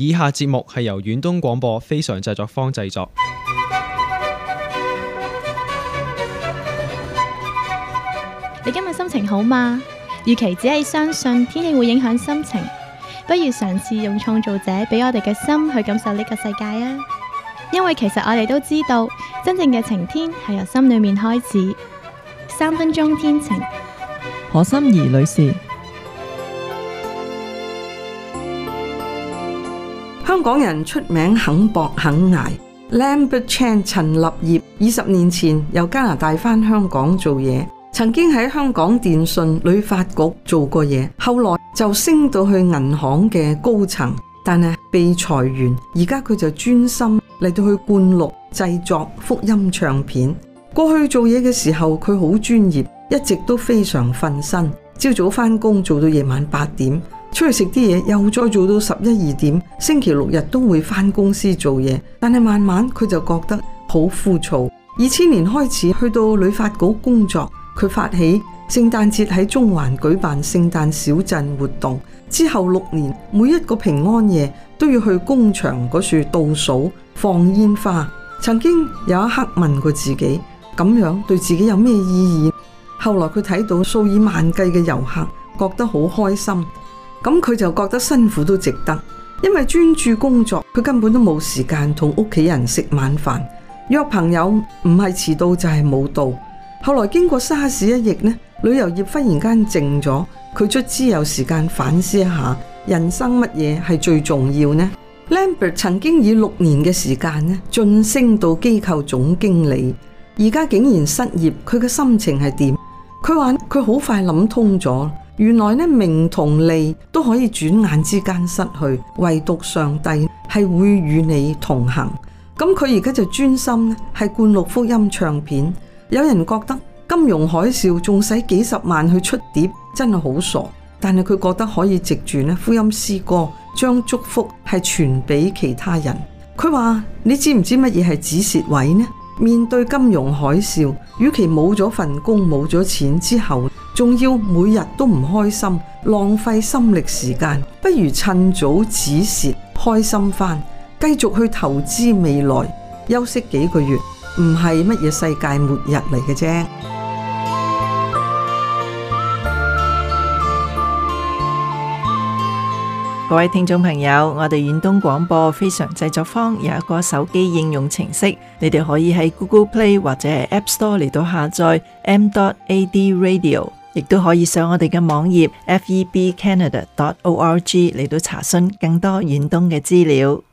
以下節目係由遠東廣播非常製作坊製作。 你今日心情好嗎？與其只係相信天氣會影響心情，不如嘗試用創造者俾我哋嘅心去感受呢個世界啊！因為其實我哋都知道，真正嘅晴天係由心裏面開始。3分鐘天晴， 何心怡女士。 香港人出名肯搏肯捱。Lambert Chan 陳立業20年前由加拿大返香港做嘢，曾經喺香港電訊旅發局做過嘢，後來就升到去銀行嘅高層，但係被裁員，而家佢就專心嚟到去灌錄製作福音唱片。過去做嘢嘅時候，佢好專業，一直都非常瞓身，朝早返工做到夜晚8點，出去食啲嘢，又再做到11、2點，星期6日都會返公司做嘢。但係慢慢佢就覺得好枯燥。2000年開始去到旅發局工作，佢發起聖誕節喺中環舉辦聖誕小鎮活動，之後6年每一個平安夜都要去工場嗰處倒數放煙花。曾經有一刻問過自己，咁樣對自己有咩意義？後來佢睇到數以萬計嘅遊客，覺得好開心，咁佢就覺得辛苦都值得，因為專注工作，佢根本都冇時間同屋企人食晚飯，約朋友唔係遲到就係冇到。後來經過沙士一役呢，旅遊業忽然間靜咗，佢卒之有時間反思一下人生乜嘢係最重要呢？ Lambert 曾經以6年嘅時間呢晉升到機構總經理，而家竟然失業，佢嘅心情係點？佢話佢好快諗通咗，原來呢名同利都可以轉眼之間失去，唯獨上帝係會與你同行。咁佢而家就專心呢係灌錄福音唱片。有人覺得金融海嘯仲使幾十萬去出碟，真係好傻。但係佢覺得可以藉住呢福音詩歌，將祝福係傳俾其他人。佢話：你知唔知乜嘢係止蝕位呢？面對金融海嘯，與其冇咗份工冇咗錢之後，仲要每日都唔開心，浪費心力時間，不如趁早止蝕，開心返，繼續去投資未來，休息幾個月，唔係乜嘢世界末日嚟嘅啫。 各位聽眾朋友，我哋遠東廣播非常製作坊有一個手機應用程式，你哋可以喺 Google Play 或者係 App Store 嚟到下載 m.ad radio， 亦都可以上我哋嘅網頁 febcanada.org 嚟到查詢更多遠東嘅資料。